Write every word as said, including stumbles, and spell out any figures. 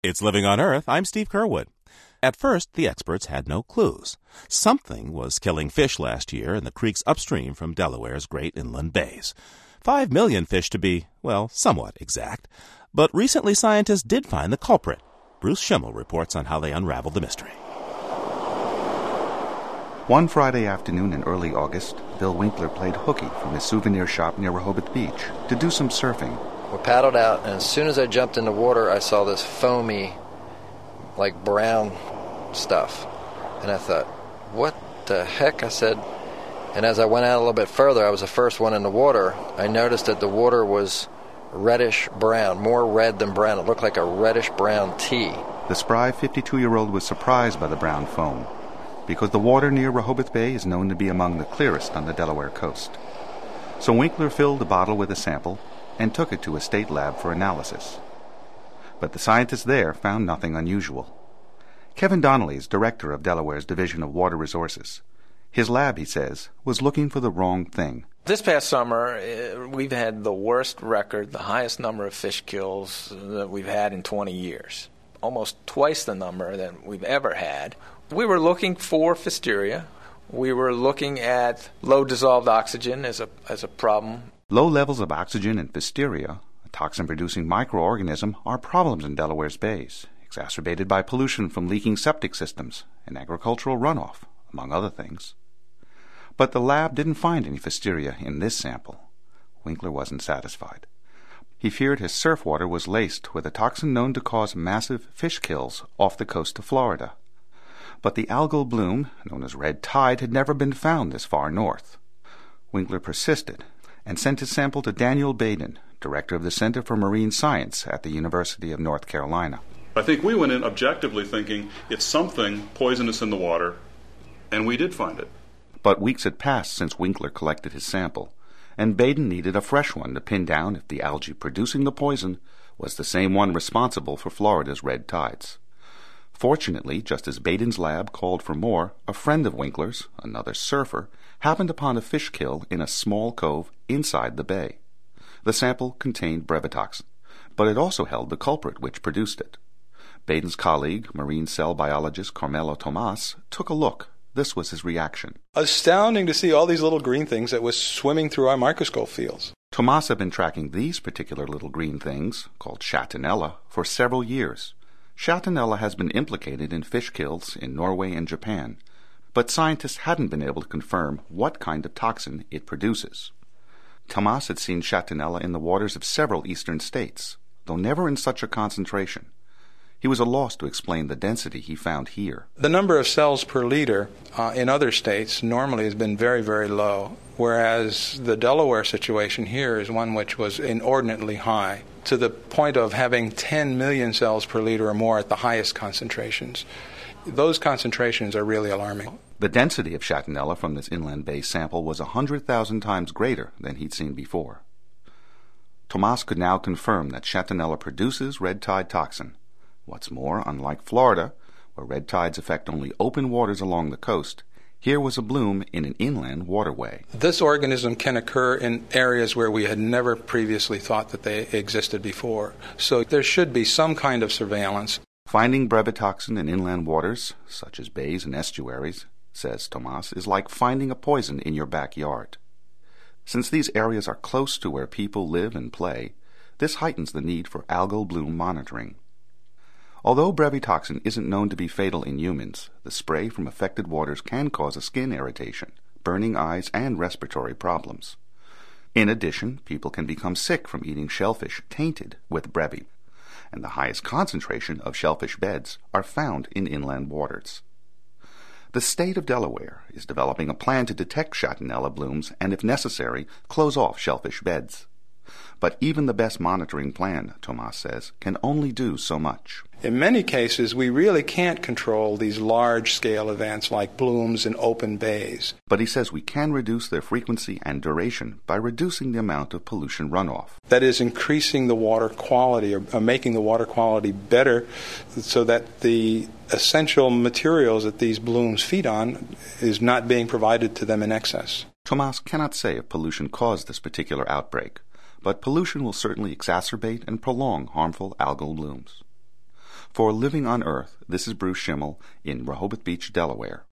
It's Living on Earth. I'm Steve Curwood. At first, the experts had no clues. Something was killing fish last year in the creeks upstream from Delaware's great inland bays. Five million fish to be, well, somewhat exact. But recently scientists did find the culprit. Bruce Schimmel reports on how they unraveled the mystery. One Friday afternoon in early August, Bill Winkler played hooky from his souvenir shop near Rehoboth Beach to do some surfing. We paddled out, and as soon as I jumped in the water, I saw this foamy, like brown stuff. And I thought, what the heck? I said, and as I went out a little bit further, I was the first one in the water. I noticed that the water was reddish brown, more red than brown. It looked like a reddish brown tea. The spry fifty-two-year-old was surprised by the brown foam, because the water near Rehoboth Bay is known to be among the clearest on the Delaware coast. So Winkler filled the bottle with a sample and took it to a state lab for analysis. But the scientists there found nothing unusual. Kevin Donnelly is director of Delaware's Division of Water Resources. His lab, he says, was looking for the wrong thing. This past summer, uh, we've had the worst record, the highest number of fish kills that we've had in twenty years. Almost twice the number that we've ever had. We were looking for Pfiesteria. We were looking at low dissolved oxygen as a as a problem. Low levels of oxygen in Pfiesteria, a toxin-producing microorganism, are problems in Delaware's bays, exacerbated by pollution from leaking septic systems and agricultural runoff, among other things. But the lab didn't find any Pfiesteria in this sample. Winkler wasn't satisfied. He feared his surf water was laced with a toxin known to cause massive fish kills off the coast of Florida. But the algal bloom, known as red tide, had never been found this far north. Winkler persisted and sent his sample to Daniel Baden, director of the Center for Marine Science at the University of North Carolina. I think we went in objectively thinking it's something poisonous in the water, and we did find it. But weeks had passed since Winkler collected his sample, and Baden needed a fresh one to pin down if the algae producing the poison was the same one responsible for Florida's red tides. Fortunately, just as Baden's lab called for more, a friend of Winkler's, another surfer, happened upon a fish kill in a small cove inside the bay. The sample contained brevetoxin, but it also held the culprit which produced it. Baden's colleague, marine cell biologist Carmelo Tomas, took a look. This was his reaction. Astounding to see all these little green things that was swimming through our microscope fields. Tomas had been tracking these particular little green things, called Chatonella, for several years. Chatonella has been implicated in fish kills in Norway and Japan, but scientists hadn't been able to confirm what kind of toxin it produces. Tomas had seen Chatonella in the waters of several eastern states, though never in such a concentration. He was at a loss to explain the density he found here. The number of cells per liter uh, in other states normally has been very, very low, whereas the Delaware situation here is one which was inordinately high, to the point of having ten million cells per liter or more at the highest concentrations. Those concentrations are really alarming. The density of Chatonella from this inland bay sample was one hundred thousand times greater than he'd seen before. Tomas could now confirm that Chatonella produces red tide toxin. What's more, unlike Florida, where red tides affect only open waters along the coast, here was a bloom in an inland waterway. This organism can occur in areas where we had never previously thought that they existed before. So there should be some kind of surveillance. Finding brevetoxin in inland waters, such as bays and estuaries, says Tomas, is like finding a poison in your backyard. Since these areas are close to where people live and play, this heightens the need for algal bloom monitoring. Although brevetoxin isn't known to be fatal in humans, the spray from affected waters can cause a skin irritation, burning eyes, and respiratory problems. In addition, people can become sick from eating shellfish tainted with brevi, and the highest concentration of shellfish beds are found in inland waters. The state of Delaware is developing a plan to detect Chatonella blooms and, if necessary, close off shellfish beds. But even the best monitoring plan, Tomas says, can only do so much. In many cases, we really can't control these large-scale events like blooms in open bays. But he says we can reduce their frequency and duration by reducing the amount of pollution runoff. That is, increasing the water quality or, or making the water quality better so that the essential materials that these blooms feed on is not being provided to them in excess. Tomas cannot say if pollution caused this particular outbreak, but pollution will certainly exacerbate and prolong harmful algal blooms. For Living on Earth, this is Bruce Schimmel in Rehoboth Beach, Delaware.